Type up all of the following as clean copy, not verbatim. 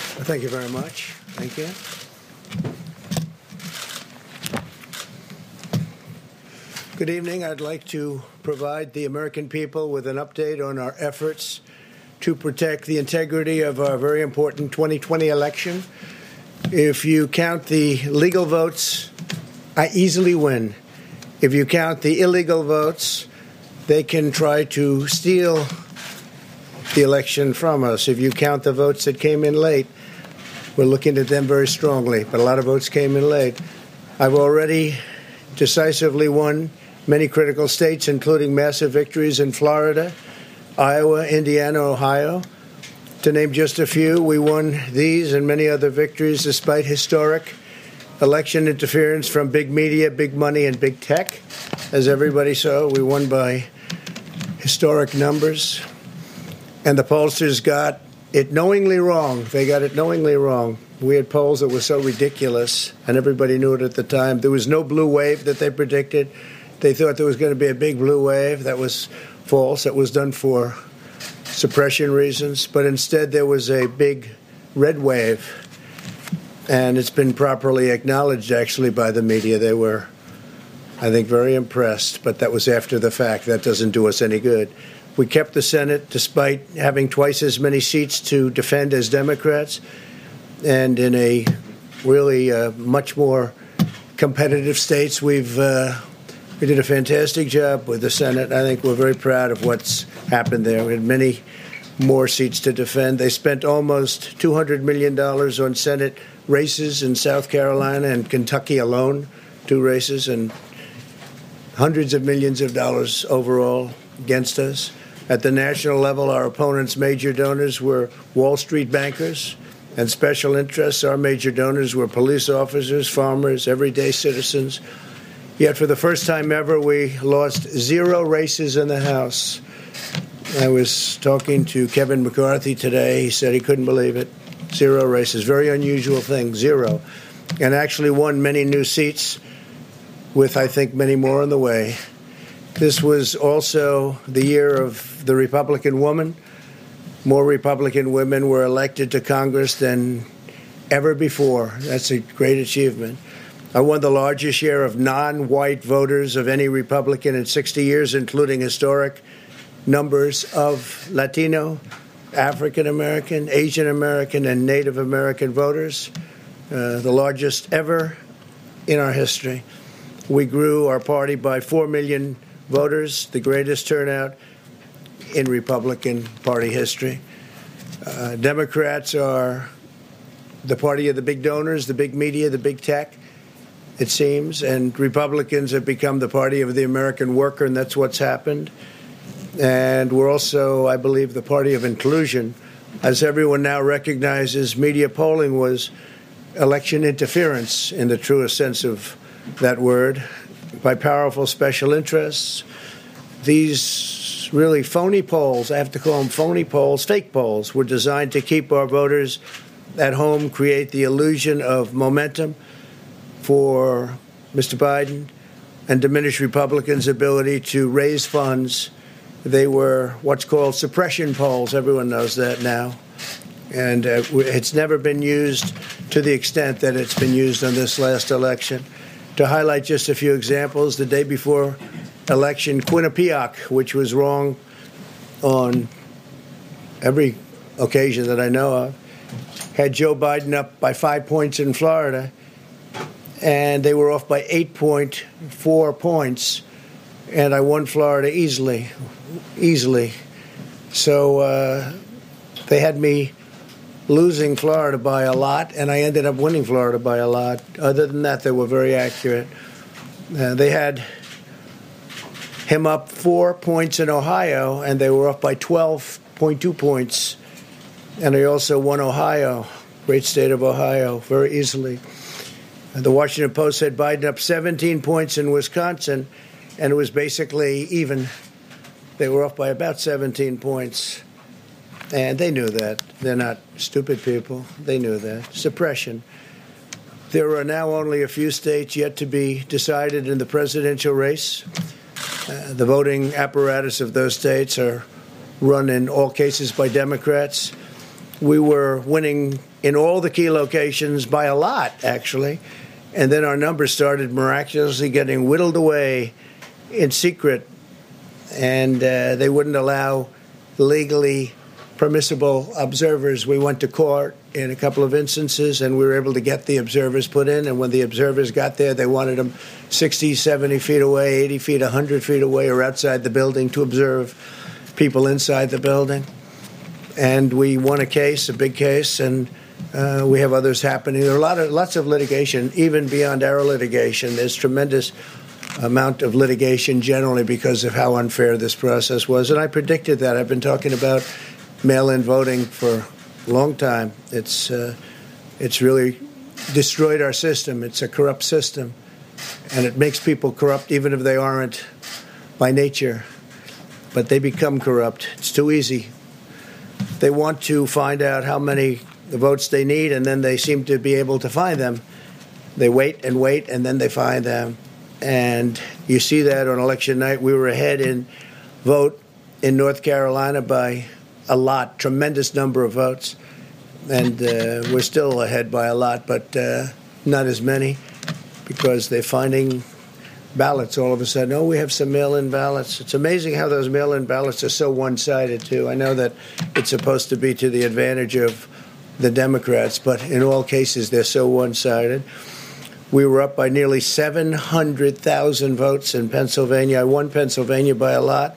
Thank you very much. Thank you. Good evening. I'd like to provide the American people with an update on our efforts to protect the integrity of our very important 2020 election. If you count the legal votes, I easily win. If you count the illegal votes, they can try to steal the election from us. If you count the votes that came in late, we're looking at them very strongly, but a lot of votes came in late. I've already decisively won many critical states, including massive victories in Florida, Iowa, Indiana, Ohio. To name just a few, we won these and many other victories despite historic election interference from big media, big money, and big tech. As everybody saw, we won by historic numbers. And the pollsters got it knowingly wrong. They got it knowingly wrong. We had polls that were so ridiculous, and everybody knew it at the time. There was no blue wave that they predicted. They thought there was going to be a big blue wave. That was false. That was done for suppression reasons. But instead, there was a big red wave. And it's been properly acknowledged, actually, by the media. They were, I think, very impressed. But that was after the fact. That doesn't do us any good. We kept the Senate despite having twice as many seats to defend as Democrats, and in a really much more competitive states. We did a fantastic job with the Senate. I think we're very proud of what's happened there. We had many more seats to defend. They spent almost $200 million on Senate races in South Carolina and Kentucky alone, 2 races, and hundreds of millions of dollars overall against us. At the national level, our opponents' major donors were Wall Street bankers and special interests. Our major donors were police officers, farmers, everyday citizens. Yet for the first time ever, we lost 0 races in the House. I was talking to Kevin McCarthy today. He said he couldn't believe it. 0 races. Very unusual thing, 0. And actually won many new seats with, I think, many more on the way. This was also the year of the Republican woman. More Republican women were elected to Congress than ever before. That's a great achievement. I won the largest share of non-white voters of any Republican in 60 years, including historic numbers of Latino, African American, Asian American, and Native American voters, the largest ever in our history. We grew our party by 4 million voters, the greatest turnout in Republican Party history. Democrats are the party of the big donors, the big media, the big tech, it seems, and Republicans have become the party of the American worker, and that's what's happened. And we're also, I believe, the party of inclusion. As everyone now recognizes, media polling was election interference in the truest sense of that word, by powerful special interests. These really phony polls, I have to call them phony polls, fake polls, were designed to keep our voters at home, create the illusion of momentum for Mr. Biden, and diminish Republicans' ability to raise funds. They were what's called suppression polls. Everyone knows that now. And it's never been used to the extent that it's been used on this last election. To highlight just a few examples, the day before election, Quinnipiac, which was wrong on every occasion that I know of, had Joe Biden up by 5 points in Florida, and they were off by 8.4 points, and I won Florida easily. So they had me losing Florida by a lot, and I ended up winning Florida by a lot. Other than that, they were very accurate. They had him up 4 points in Ohio, and they were up by 12.2 points. And they also won Ohio, great state of Ohio, very easily. The Washington Post had Biden up 17 points in Wisconsin, and it was basically even. They were off by about 17 points. And they knew that. They're not stupid people. They knew that. Suppression. There are now only a few states yet to be decided in the presidential race. The voting apparatus of those states are run in all cases by Democrats. we were winning in all the key locations by a lot, actually. And then our numbers started miraculously getting whittled away in secret, and they wouldn't allow legally permissible observers. We went to court in a couple of instances, and we were able to get the observers put in. And when the observers got there, they wanted them 60, 70 feet away, 80 feet, 100 feet away, or outside the building to observe people inside the building. And we won a case, a big case, and we have others happening. There are lots of litigation, even beyond our litigation. There's tremendous amount of litigation generally because of how unfair this process was. And I predicted that. I've been talking about mail-in voting for a long time. It's really destroyed our system. It's a corrupt system, and it makes people corrupt even if they aren't by nature. But they become corrupt. It's too easy. They want to find out how many votes they need, and then they seem to be able to find them. They wait, and then they find them. And you see that on election night. We were ahead in vote in North Carolina by a lot, tremendous number of votes. And we're still ahead by a lot, but not as many, because they're finding ballots all of a sudden. Oh, we have some mail-in ballots. It's amazing how those mail-in ballots are so one-sided, too. I know that it's supposed to be to the advantage of the Democrats, but in all cases, they're so one-sided. We were up by nearly 700,000 votes in Pennsylvania. I won Pennsylvania by a lot,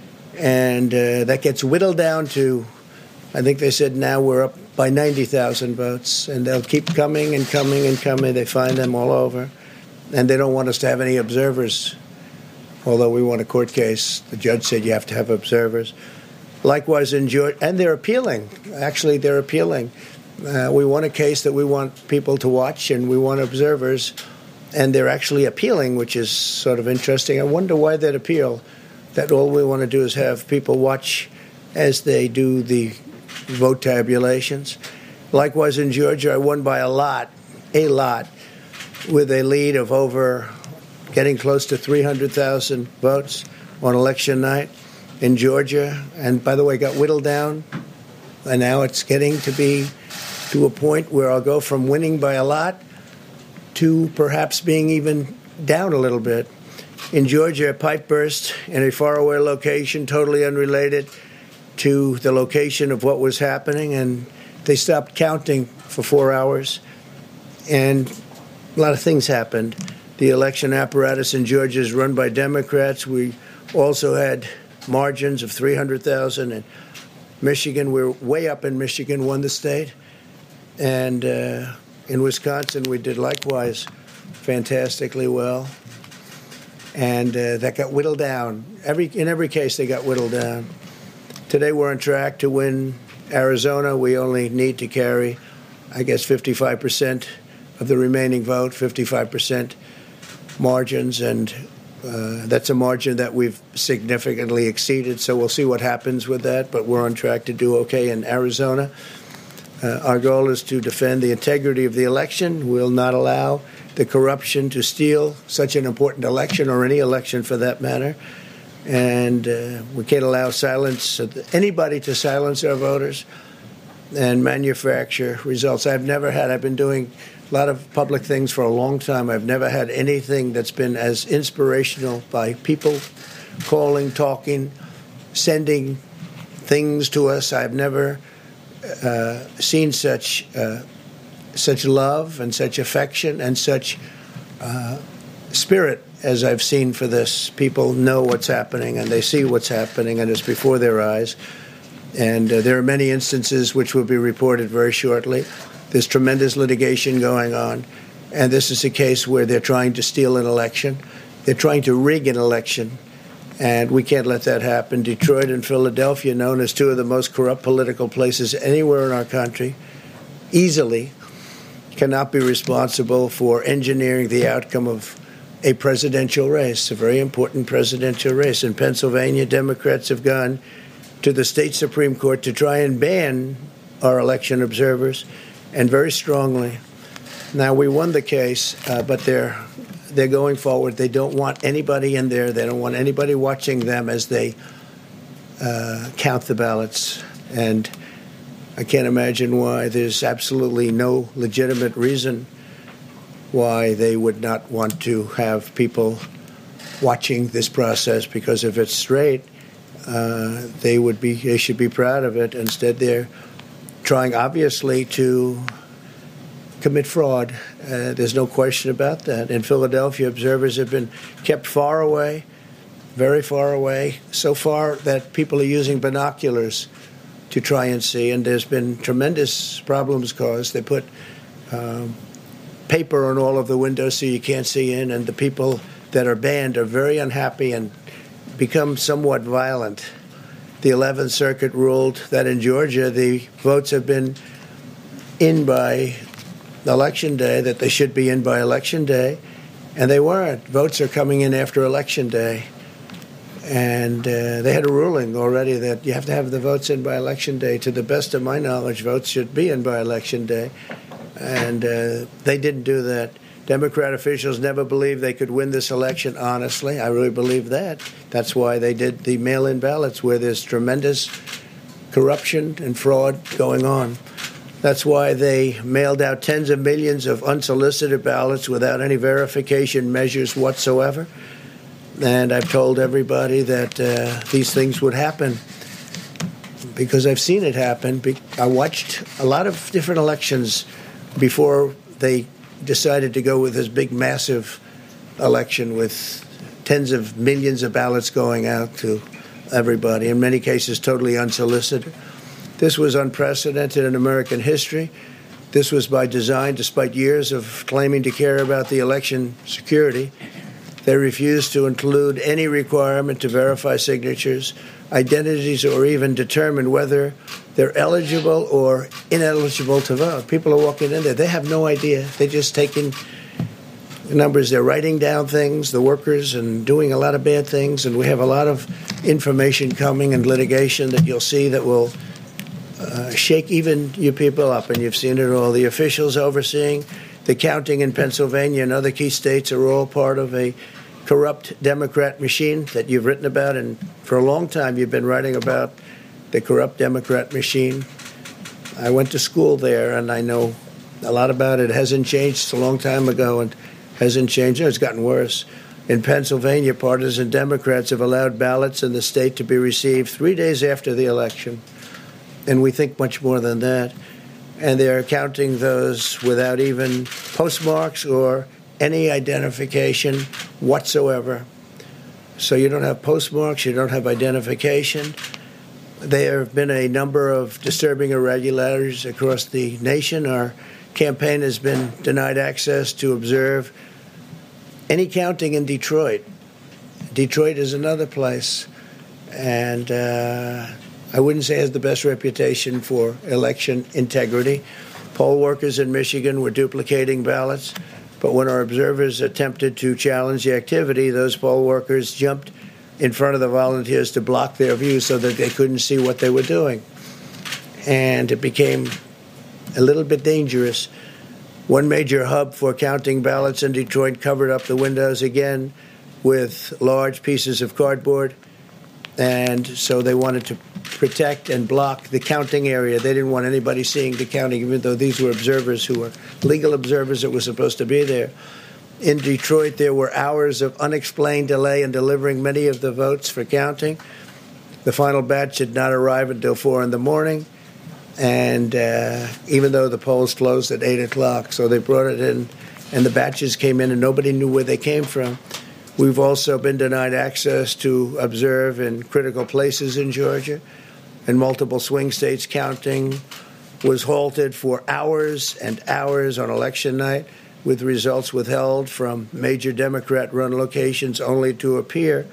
and that gets whittled down to, I think they said now we're up by 90,000 votes, and they'll keep coming and coming and coming. They find them all over, and they don't want us to have any observers, although we won a court case. The judge said you have to have observers. Likewise in Georgia, and they're appealing. Actually, they're appealing. We won a case that we want people to watch, and we want observers, and they're actually appealing, which is sort of interesting. I wonder why they'd appeal, that all we want to do is have people watch as they do the vote tabulations. Likewise in Georgia, I won by a lot, with a lead of over getting close to 300,000 votes on election night in Georgia. And by the way, got whittled down, and now it's getting to be to a point where I'll go from winning by a lot to perhaps being even down a little bit. In Georgia, a pipe burst in a faraway location, totally unrelated to the location of what was happening, and they stopped counting for 4 hours, and a lot of things happened. The election apparatus in Georgia is run by Democrats. We also had margins of 300,000 in Michigan. We're way up in Michigan, won the state. And in Wisconsin, we did likewise fantastically well. And that got whittled down. In every case, they got whittled down. Today, we're on track to win Arizona. We only need to carry, I guess, 55% of the remaining vote, 55% margins. And that's a margin that we've significantly exceeded. So we'll see what happens with that. But we're on track to do okay in Arizona. Our goal is to defend the integrity of the election. We'll not allow the corruption to steal such an important election, or any election for that matter. And we can't allow anybody to silence our voters and manufacture results. I've been doing a lot of public things for a long time. I've never had anything that's been as inspirational, by people calling, talking, sending things to us. I've never seen such love and such affection and such spirit as I've seen for this. People know what's happening, and they see what's happening, and it's before their eyes. And there are many instances which will be reported very shortly. There's tremendous litigation going on, and this is a case where they're trying to steal an election. They're trying to rig an election. And we can't let that happen. Detroit and Philadelphia, known as two of the most corrupt political places anywhere in our country, easily cannot be responsible for engineering the outcome of a presidential race, a very important presidential race. In Pennsylvania, Democrats have gone to the state Supreme Court to try and ban our election observers, and very strongly. Now, we won the case, but they're going forward. They don't want anybody in there. They don't want anybody watching them as they count the ballots. And I can't imagine why. There's absolutely no legitimate reason why they would not want to have people watching this process, because if it's straight, they should be proud of it. Instead, they're trying, obviously, to commit fraud. There's no question about that. In Philadelphia, observers have been kept far away, very far away, so far that people are using binoculars to try and see, and there's been tremendous problems caused. They put paper on all of the windows so you can't see in, and the people that are banned are very unhappy and become somewhat violent. The 11th Circuit ruled that in Georgia the votes have been in by Election Day, that they should be in by Election Day, and they weren't. Votes are coming in after Election Day. And they had a ruling already that you have to have the votes in by Election Day. To the best of my knowledge, votes should be in by Election Day. And they didn't do that. Democrat officials never believed they could win this election, honestly. I really believe that. That's why they did the mail-in ballots, where there's tremendous corruption and fraud going on. That's why they mailed out tens of millions of unsolicited ballots without any verification measures whatsoever. And I've told everybody that these things would happen because I've seen it happen. I watched a lot of different elections before they decided to go with this big, massive election with tens of millions of ballots going out to everybody, in many cases totally unsolicited. This was unprecedented in American history. This was by design, despite years of claiming to care about the election security. They refused to include any requirement to verify signatures, identities, or even determine whether they're eligible or ineligible to vote. People are walking in there. They have no idea. They're just taking numbers. They're writing down things, the workers, and doing a lot of bad things. And we have a lot of information coming and litigation that you'll see that will shake even you people up. And you've seen it all. The officials overseeing the counting in Pennsylvania and other key states are all part of a corrupt Democrat machine that you've written about, and for a long time you've been writing about the corrupt Democrat machine. I went to school there, and I know a lot about it. It hasn't changed. It's a long time ago, and hasn't changed. It's gotten worse. In Pennsylvania, partisan Democrats have allowed ballots in the state to be received 3 days after the election, and we think much more than that. And they're counting those without even postmarks or any identification whatsoever. So you don't have postmarks, you don't have identification. There have been a number of disturbing irregularities across the nation. Our campaign has been denied access to observe any counting in Detroit. Detroit is another place, and I wouldn't say it has the best reputation for election integrity. Poll workers in Michigan were duplicating ballots, but when our observers attempted to challenge the activity, those poll workers jumped in front of the volunteers to block their view so that they couldn't see what they were doing. And it became a little bit dangerous. One major hub for counting ballots in Detroit covered up the windows again with large pieces of cardboard. And so they wanted to protect and block the counting area. They didn't want anybody seeing the counting, even though these were observers who were legal observers that were supposed to be there. In Detroit, there were hours of unexplained delay in delivering many of the votes for counting. The final batch did not arrive until 4 in the morning, and even though the polls closed at 8 o'clock, so they brought it in, and the batches came in, and nobody knew where they came from. We've also been denied access to observe in critical places in Georgia. In multiple swing states, counting was halted for hours and hours on election night, with results withheld from major Democrat-run locations only to appear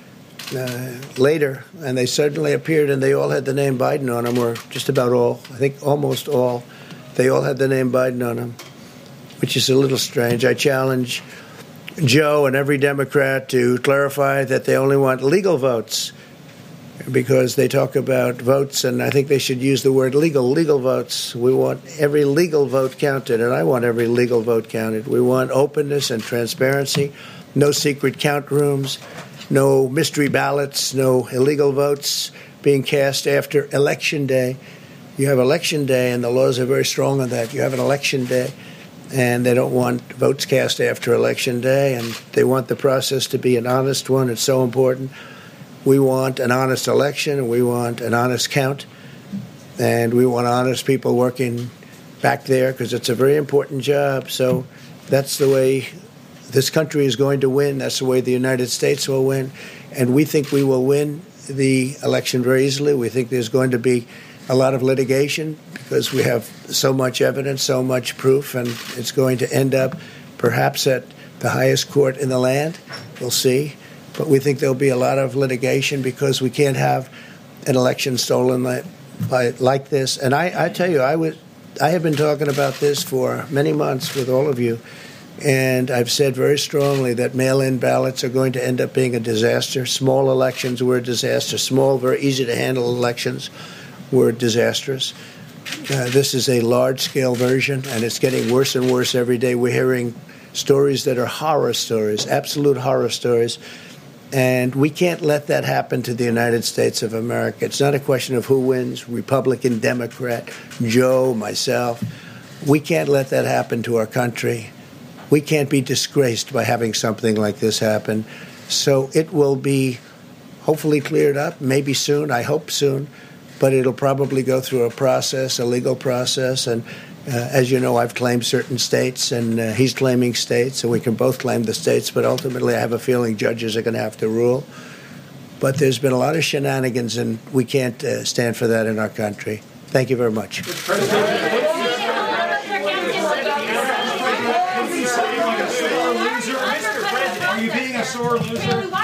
later. And they suddenly appeared, and they all had the name Biden on them, or just about all. I think almost all. They all had the name Biden on them, which is a little strange. I challenge Joe and every Democrat to clarify that they only want legal votes, because they talk about votes, and I think they should use the word legal votes. We want every legal vote counted, and I want every legal vote counted. We want openness and transparency, no secret count rooms, no mystery ballots, no illegal votes being cast after Election Day. You have election day, and the laws are very strong on that. You have an election day, and they don't want votes cast after election day, and they want the process to be an honest one. It's so important. We want an honest election, and we want an honest count, and we want honest people working back there because it's a very important job. So that's the way this country is going to win. That's the way the United States will win, and we think we will win the election very easily. We think there's going to be a lot of litigation because we have so much evidence, so much proof, and it's going to end up perhaps at the highest court in the land. We'll see. But we think there'll be a lot of litigation because we can't have an election stolen like this. And I tell you, I have been talking about this for many months with all of you, and I've said very strongly that mail-in ballots are going to end up being a disaster. Small elections were a disaster. Small, very easy-to-handle elections were disastrous. This is a large-scale version, and it's getting worse and worse every day. We're hearing stories that are horror stories, absolute horror stories, and we can't let that happen to the United States of America. It's not a question of who wins, Republican, Democrat, Joe, myself. We can't let that happen to our country. We can't be disgraced by having something like this happen. So it will be hopefully cleared up, maybe soon, I hope soon, but it'll probably go through a process, a legal process. And as you know, I've claimed certain states, and he's claiming states, and we can both claim the states. But ultimately, I have a feeling judges are going to have to rule. But there's been a lot of shenanigans, and we can't stand for that in our country. Thank you very much. Are you being a sore loser?